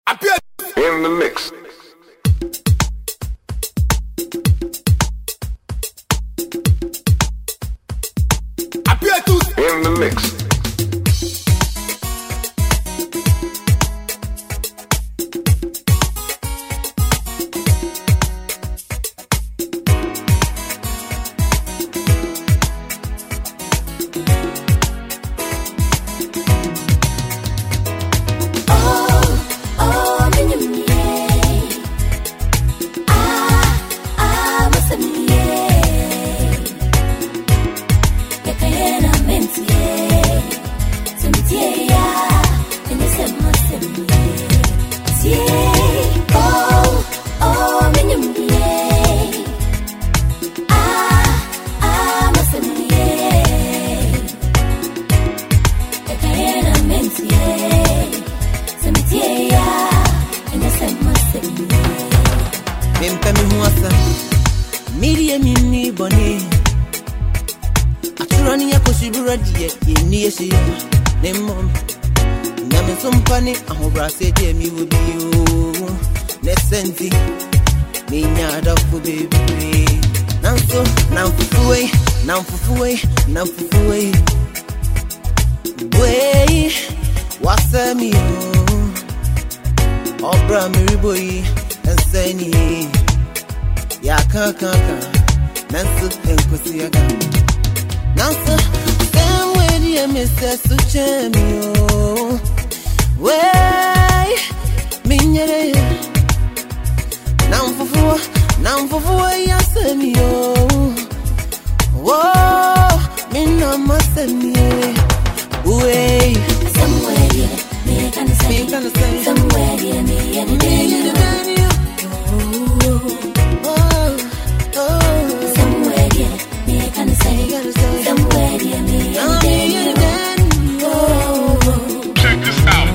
In the mix. In the mix. Media mini boni aturani ya koshibura die ni yeshi ne mom na me sompani ahobrase die mi wobi o ne senti me nyada fu baby nanso namfufuwe way wasami o obra mi boy enseni ya kaka nanso enkusiaga nanso when you miss so chamio way minyere namfufu ya semio wo minna masemie way somewhere me can say somewhere me Check this out.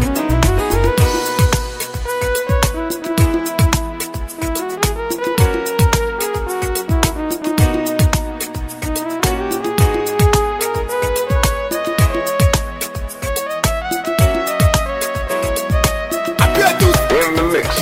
In the mix.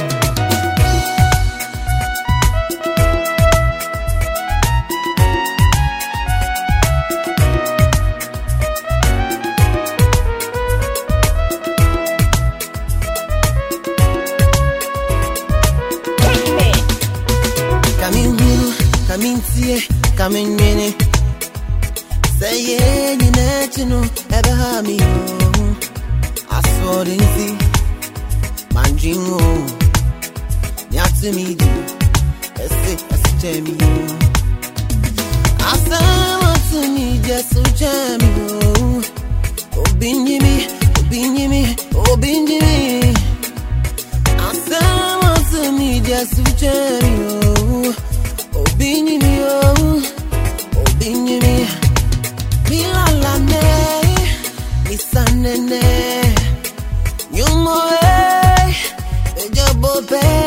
Come in minute. Say yeah, you know, ever have me. I saw it see my dream. Now to me, do it's Jamie. I saw to me just so Jamie. Oh, Bingy me. I saw to me just so Jamie. Oh, Bingy me. Mi la ne, mi sanene, you mo e, yo bo be.